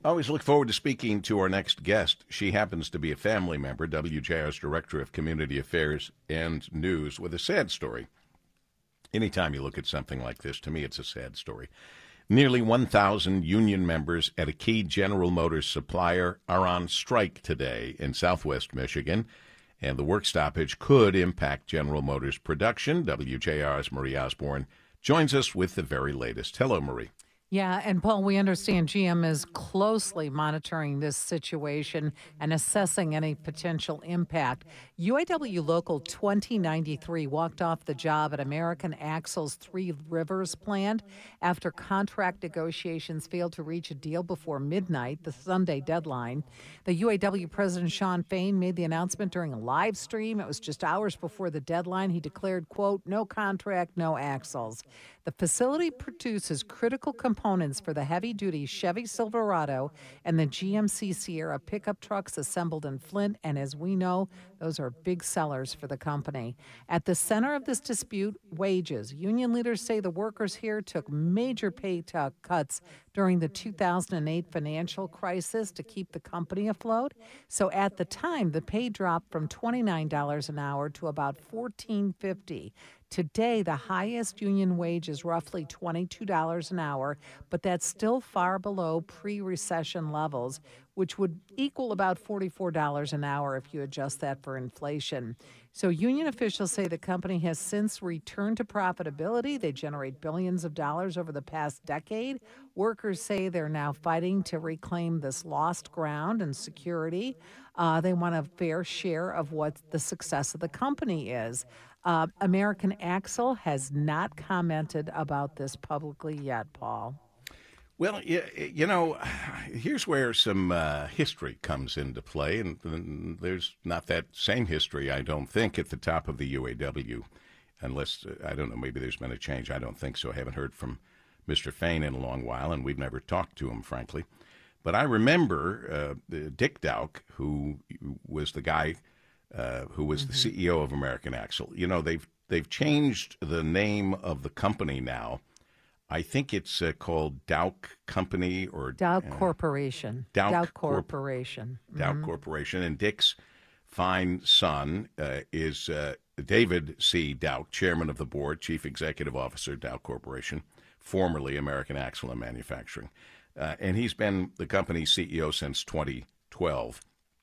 Always look forward to speaking to our next guest. She happens to be a family member, WJR's Director of Community Affairs and News, with a sad story. Anytime you look at something like this, to me it's a sad story. Nearly 1,000 union members at a key General Motors supplier are on strike today in southwest Michigan, and the work stoppage could impact General Motors production. WJR's Marie Osborne joins us with the very latest. Hello, Marie. Yeah, and Paul, we understand GM is closely monitoring this situation and assessing any potential impact. UAW Local 2093 walked off the job at American Axle's Three Rivers plant after contract negotiations failed to reach a deal before midnight, the Sunday deadline. The UAW president, Shawn Fain, made the announcement during a live stream. It was just hours before the deadline. He declared, quote, "No contract, no axles." The facility produces critical components for the heavy-duty Chevy Silverado and the GMC Sierra pickup trucks assembled in Flint, and as we know, those are big sellers for the company. At the center of this dispute, wages. Union leaders say the workers here took major pay cuts during the 2008 financial crisis to keep the company afloat. So at the time, the pay dropped from $29 an hour to about $14.50. Today, the highest union wage is roughly $22 an hour, but that's still far below pre-recession levels, which would equal about $44 an hour if you adjust that for inflation. So union officials say the company has since returned to profitability. They generate billions of dollars over the past decade. Workers say they're now fighting to reclaim this lost ground and security. They want a fair share of what the success of the company is. American Axle has not commented about this publicly yet, Paul. Well, here's where some history comes into play, and there's not that same history, I don't think, at the top of the UAW, unless, I don't know, maybe there's been a change. I don't think so. I haven't heard from Mr. Fain in a long while, and we've never talked to him, frankly. But I remember Dick Dowk, who was the guy who was the CEO of American Axle. You know, they've changed the name of the company now. I think it's called Dowk Company or Dowk Corporation. Dowk Corporation. Dowk Corporation. And Dick's fine son is David C. Dowk, chairman of the board, chief executive officer, Dowk Corporation, formerly American Axle and Manufacturing. And he's been the company's CEO since 2012.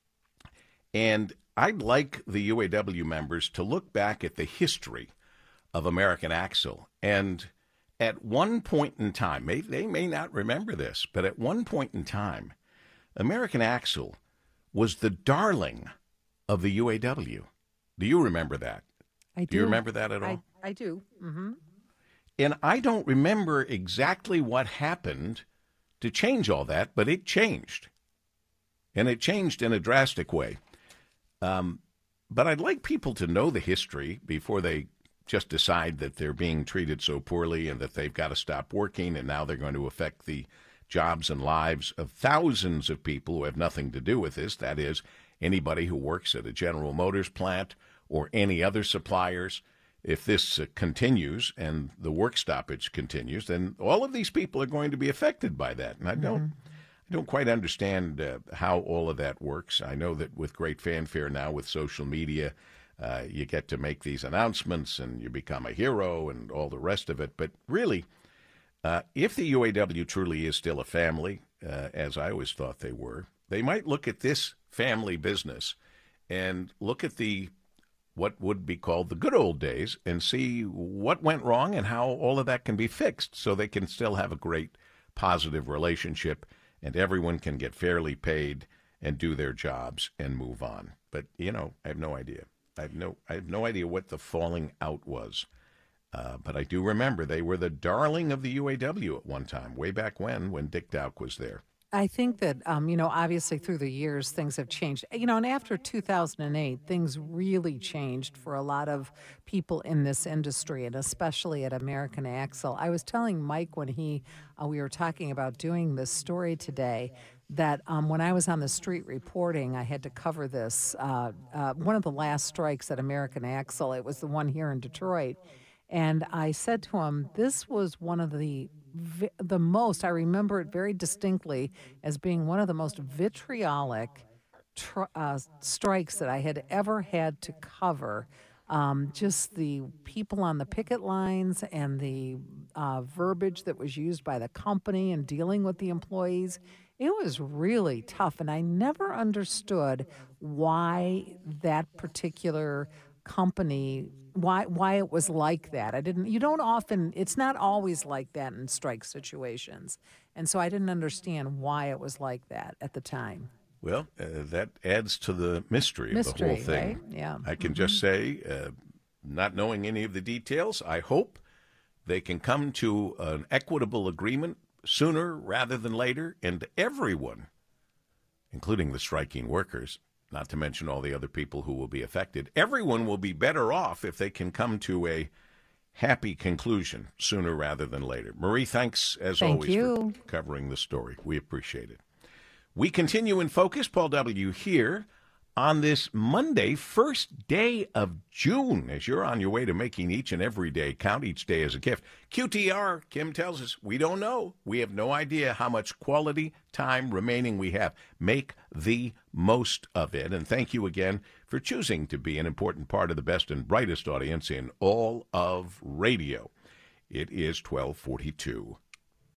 And I'd like the UAW members to look back at the history of American Axle. And at one point in time, they may not remember this, but at one point in time, American Axle was the darling of the UAW. Do you remember that? I do. Do you remember that at all? I do. Mm-hmm. And I don't remember exactly what happened to change all that, but it changed. And it changed in a drastic way. But I'd like people to know the history before they just decide that they're being treated so poorly and that they've got to stop working, and now they're going to affect the jobs and lives of thousands of people who have nothing to do with this. That is, anybody who works at a General Motors plant or any other suppliers. If this continues and the work stoppage continues, then all of these people are going to be affected by that. And I don't quite understand how all of that works. I know that with great fanfare now with social media, you get to make these announcements and you become a hero and all the rest of it. But really, if the UAW truly is still a family, as I always thought they were, they might look at this family business and look at what would be called the good old days and see what went wrong and how all of that can be fixed so they can still have a great positive relationship and everyone can get fairly paid and do their jobs and move on. But, I have no idea. I have no idea what the falling out was. But I do remember they were the darling of the UAW at one time, way back when Dick Dowk was there. I think that, obviously through the years, things have changed. And after 2008, things really changed for a lot of people in this industry, and especially at American Axle. I was telling Mike when we were talking about doing this story today that when I was on the street reporting, I had to cover this. One of the last strikes at American Axle, it was the one here in Detroit. And I said to him, this was one of the the most. I remember it very distinctly as being one of the most vitriolic strikes that I had ever had to cover. Just the people on the picket lines and the verbiage that was used by the company and dealing with the employees. It was really tough, and I never understood why that particular company why it was like that. I didn't you don't often it's not always like that in strike situations. And so I didn't understand why it was like that at the time. Well, that adds to the mystery of the whole thing. Right? Yeah. I can just say, not knowing any of the details, I hope they can come to an equitable agreement sooner rather than later, and everyone, including the striking workers, not to mention all the other people who will be affected, everyone will be better off if they can come to a happy conclusion sooner rather than later. Marie, thanks as always for covering the story. We appreciate it. We continue in focus. Paul W. here on this Monday, first day of June, as you're on your way to making each and every day count, each day as a gift. QTR, Kim tells us, we don't know. We have no idea how much quality time remaining we have. Make the most of it. And thank you again for choosing to be an important part of the best and brightest audience in all of radio. It is 12:42.